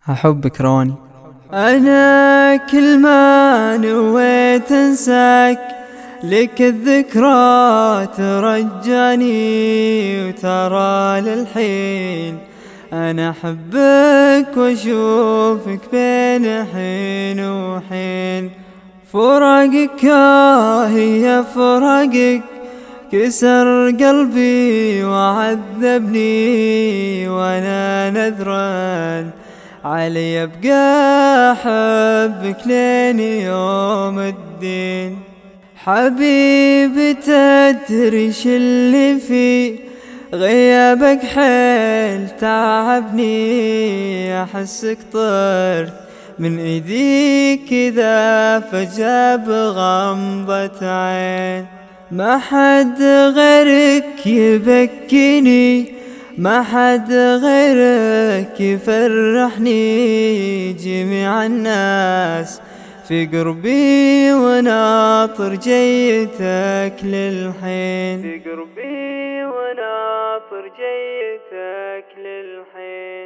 أحبك رواني. أنا كل ما نويت أنساك لك الذكرى ترجاني، وترى للحين أنا أحبك وأشوفك بين حين وحين. فراقك هي فراقك كسر قلبي وعذبني، وأنا نذران علي أبقى أحبك لين يوم الدين. حبيبي تدري اللي في غيابك حيل تعبني، أحسك طرت من ايديك كذا فجأة بغمضة عين. ما حد غيرك يبكيني، ما حد غيرك يفرحني، جميع الناس في قربي وناطر جيتك للحين، في قربي وناطر جيتك للحين.